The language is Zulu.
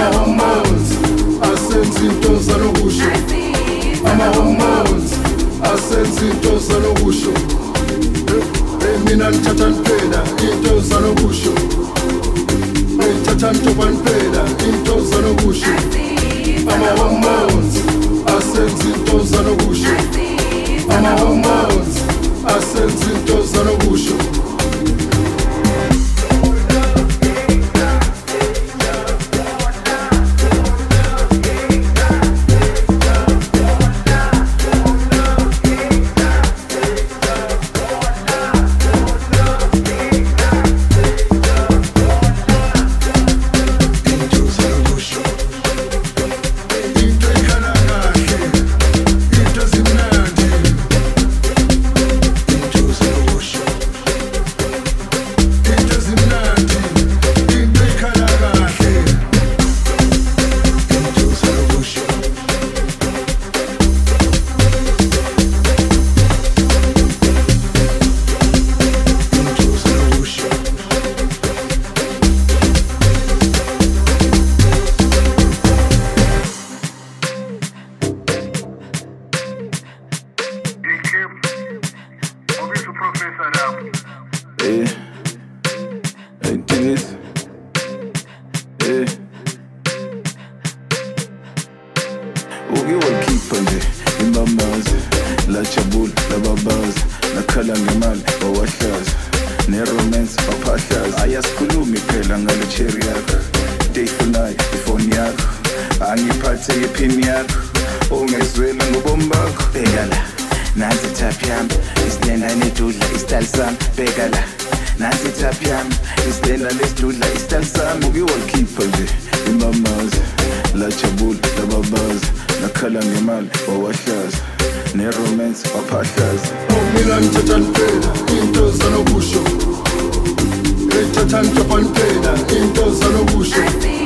Ama-hormones asenza into zanokusho. Ama-hormones asenza into zanokusho. Mina ngithatha ngiphela into zanokusho. Ngithatha ngijoba ngiphela into zanokusho. Ama-hormones asenza into zanokusho. Ama-hormones asenza into zanokusho. Ukiwakhipha nje imbamazi lajabula lababaza nakhala ngemali bawahlaza neromance baphahlaza ayasikhulumi phela ngale cherry yakho deyifunayo ifoni yakho angiphathe iphini yakho ungezwela ngobomi bakho bheka la nansi ithaphi yami isilenda nedudla istyle sami bheka la nansi ithaphi yami isilenda nesidudla istyle sami ukiwakhipha nje imbamazi lajabula lababaza nakhala ngemali bawahlaza neromance baphahlaza. Mina ngithatha ngiphela into zanokusho. Ngithatha ngijoba ngiphela into zanokusho.